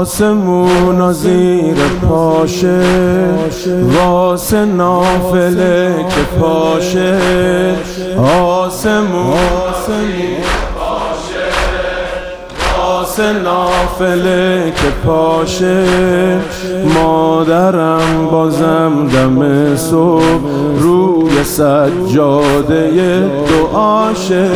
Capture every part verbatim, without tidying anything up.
آسمون زیر پاشه، واسه نافله که پاشه. آسمون واسه نافله که پاشه. مادرم بازم دم صبح روی سجاده دعاشه.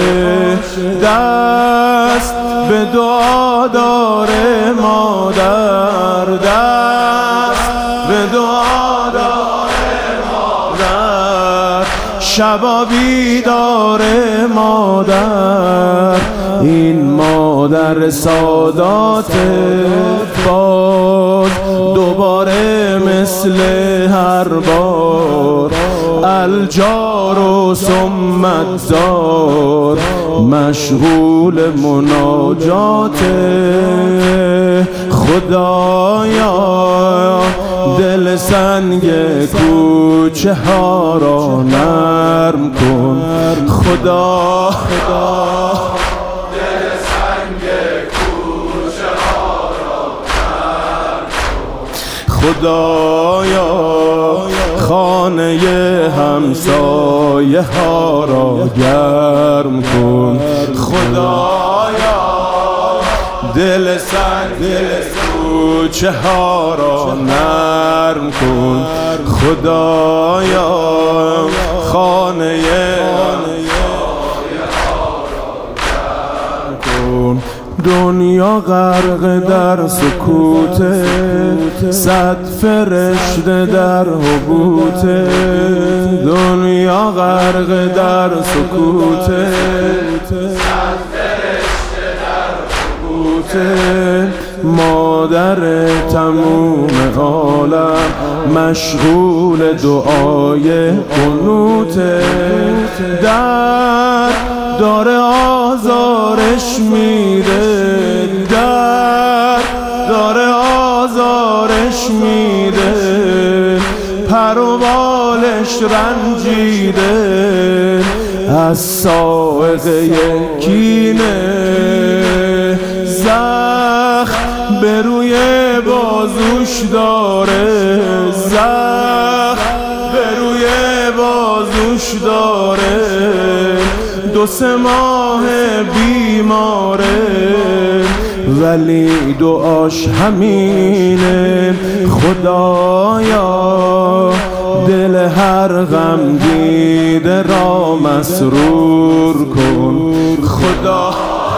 دست به دعا داره مادر، دست به دعا داره مادر. شبا بیداره مادر، این مادر سادات باز دوباره مثل هر بار. الجار و ثمت دار مشغول مناجات. خدایا دل سنگ کوچه ها را نرم کن. خدا دل سنگ کوچه ها را نرم کن. خدایا خانه همسایه ها را گرم کن. خدایا دل سنگ کوچه ها را نرم کن. خدایا خانه همسایه ها را گرم کن. دنیا غرق در سکوته، صد فرشته در حبوته. دنیا غرق در سکوته، صد فرشته در حبوته. مادر تموم عالم مشغول دعای قنوته. در داره آزارش میره، در داره آزارش میره. پر و بالش رنجیده از سائقه کینه. زخم به روی بازوش داره، زخم به روی بازوش داره. دو سه ماه بیماره ولی دعاش همینه. خدایا دل هر غم دیده را مسرور کن. خدا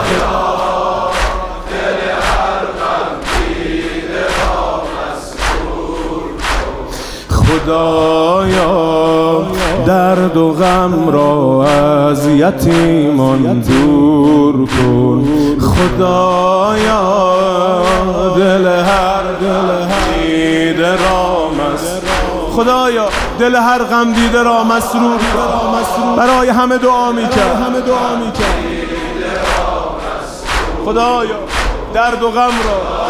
خدایا درد و غم را از یتیمان دور کن. خدایا دل هر دل دیده را مسرور. خدایا دل هر غم دیده را مسرور کن. برای همه دعا میکرد. خدایا درد و غم را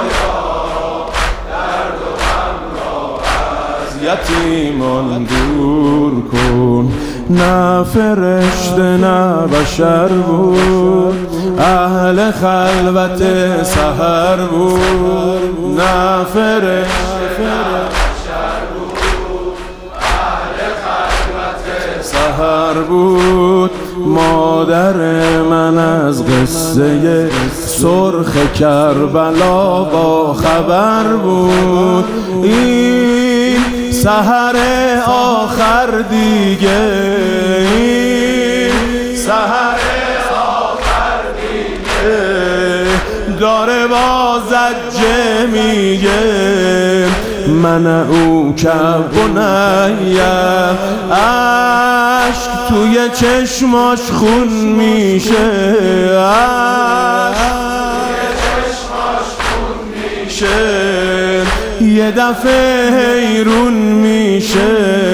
یتیمان دور کن. نه فرشته نه بشر بود، اهل خلوت سحر بود. نه فرشته نه بشر بود، اهل خلوت سحر بود. مادر من از قصه سرخ کربلا با خبر بود. این سحر آخر دیگه، این سحر آخر دیگه داره با زجه میگه. من او که بنیم عشق توی چشماش خون میشه، عشق توی چشماش خون میشه. یه دفعه حیرون میشه.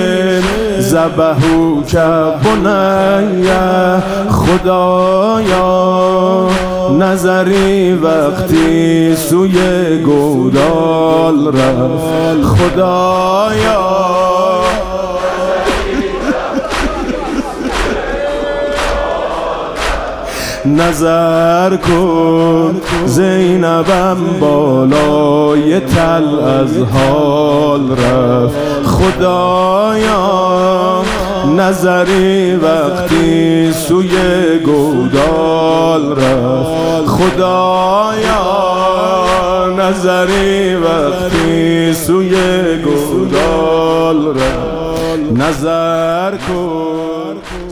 ذبحو که بنیم خدایا نظری وقتی سوی گودال رفت. خدایا نظر کن زینبم بالای تل از حال رفت. خدایا نظری وقتی سوی گودال رفت. خدایا نظری وقتی سوی گودال رفت. نظر کن